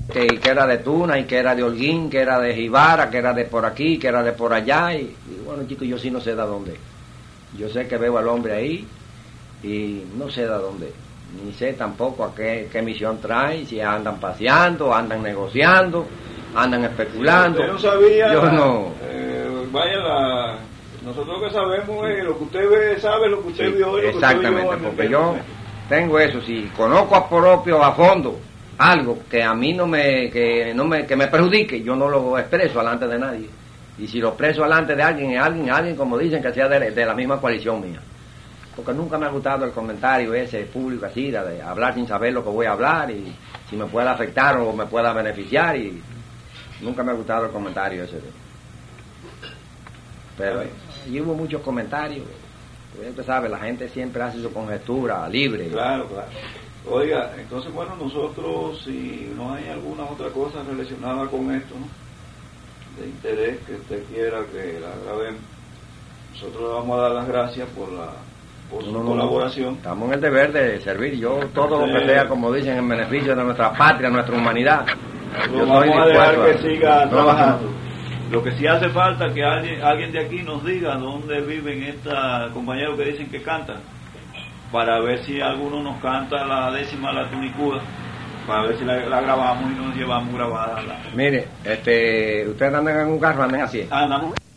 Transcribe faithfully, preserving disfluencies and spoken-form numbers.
que, que era de Tuna, y que era de Holguín, que era de Jibara, que era de por aquí, que era de por allá, y, y bueno, chicos, yo sí no sé de dónde. Yo sé que veo al hombre ahí, y no sé de dónde, ni sé tampoco a qué, qué misión trae, si andan paseando, andan negociando, andan especulando. Usted no sabía, yo no. Eh, vaya, la, nosotros lo que sabemos es lo que usted ve, sabe lo que usted Sí, vio y lo que exactamente, usted vio. porque yo tengo eso, si conozco a propio, a fondo, algo que a mí no me, que no me, que me perjudique, yo no lo expreso delante de nadie. Y si lo expreso delante de alguien, es alguien, alguien como dicen que sea de, de la misma coalición mía. Porque nunca me ha gustado el comentario ese público así, de hablar sin saber lo que voy a hablar y si me puede afectar o me pueda beneficiar, y nunca me ha gustado el comentario ese. Pero y hubo muchos comentarios. Usted sabe, la gente siempre hace su conjetura libre. Claro, claro. Oiga, entonces, bueno, nosotros, si no hay alguna otra cosa relacionada con esto, ¿no?, de interés que usted quiera que la grabemos, nosotros le vamos a dar las gracias por la por su no, no, colaboración. No, estamos en el deber de servir. Yo, todo lo que sea, como dicen, en beneficio de nuestra patria, nuestra humanidad. Yo vamos a dejar que siga no, trabajando. No. Lo que sí hace falta que alguien, alguien de aquí nos diga dónde viven estos compañeros que dicen que cantan, para ver si alguno nos canta la décima, la tunicuda, para ver si la, la grabamos y nos llevamos grabada. La... Mire, este, ustedes andan en un carro, andan así. Andamos.